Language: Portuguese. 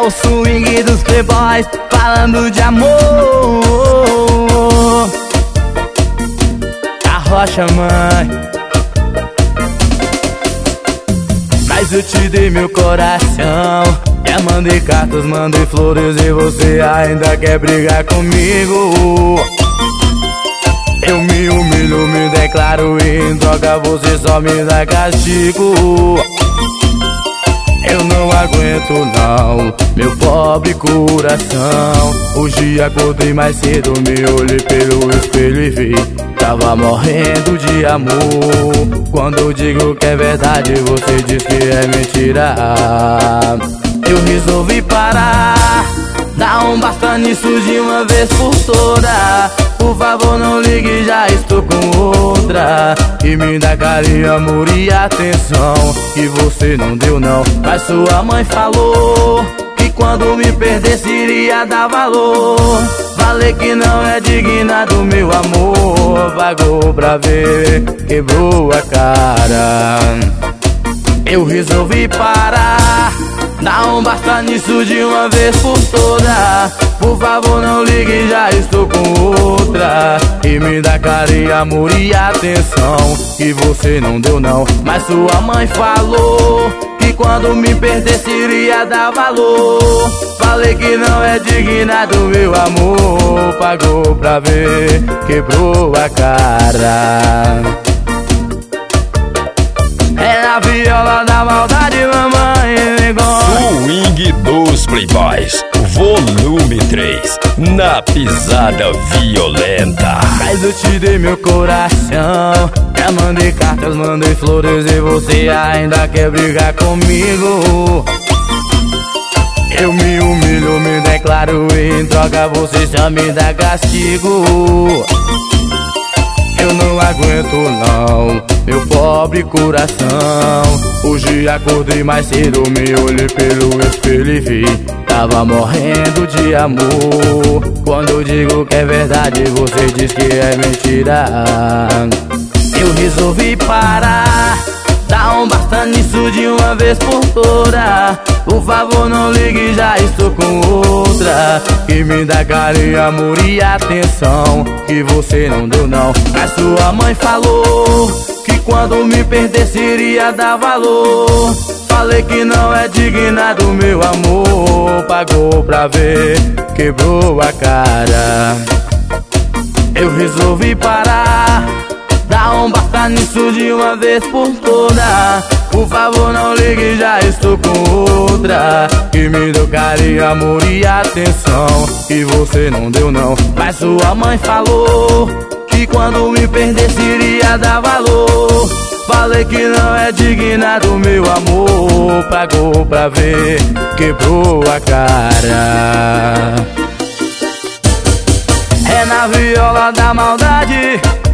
o swing dos playboys falando de amor. Arrocha, mãe. Mas eu te dei meu coração, já mandei cartas, mandei flores e você ainda quer brigar comigo. Eu me humilho, me declaro e em troca você só me dá castigo. Eu não aguento não, meu pobre coração. Hoje acordei mais cedo, me olhei pelo espelho e vi, tava morrendo de amor. Quando eu digo que é verdade, você diz que é mentira. Eu resolvi parar, dá um basta nisso de uma vez por toda. Por favor não ligue, já estou com outra. E me dá carinho, amor e atenção, que você não deu não. Mas sua mãe falou que quando me perdesse iria dar valor. Falei que não é digna do meu amor. Pagou pra ver, quebrou a cara. Eu resolvi parar, dá um basta nisso de uma vez por toda. Por favor não ligue, já estou com outra. E me dá carinho, amor e atenção, que você não deu não. Mas sua mãe falou que quando me perdesse iria dar valor. Falei que não é digna do meu amor. Pagou pra ver, quebrou a cara. É na viola da maldade, mamãe, negócio. Swing dos Playboys, volume 3, na pisada violenta. Mas eu te dei meu coração, já mandei cartas, mandei flores e você ainda quer brigar comigo. Eu me humilho, me declaro e em troca você só me dá castigo. Eu não aguento não, meu pobre coração. Hoje acordei mais cedo, me olhei pelo espelho e vi, tava morrendo de amor. Quando eu digo que é verdade, você diz que é mentira. Eu resolvi parar, dá um basta nisso de uma vez por toda. Por favor não ligue, já estou com outra. Que me dá carinho, amor e atenção, que você não deu não. Mas sua mãe falou que quando me perdesse iria dar valor. Falei que não é digna do meu amor. Pagou pra ver, quebrou a cara. Eu resolvi parar, dá um basta nisso de uma vez por toda. Por favor não ligue, já estou com outra. Que me deu carinho, amor e atenção, que você não deu não. Mas sua mãe falou que quando me perdesse iria dar valor. Falei que não é digna do meu amor. Pagou pra ver, quebrou a cara. É na viola da maldade.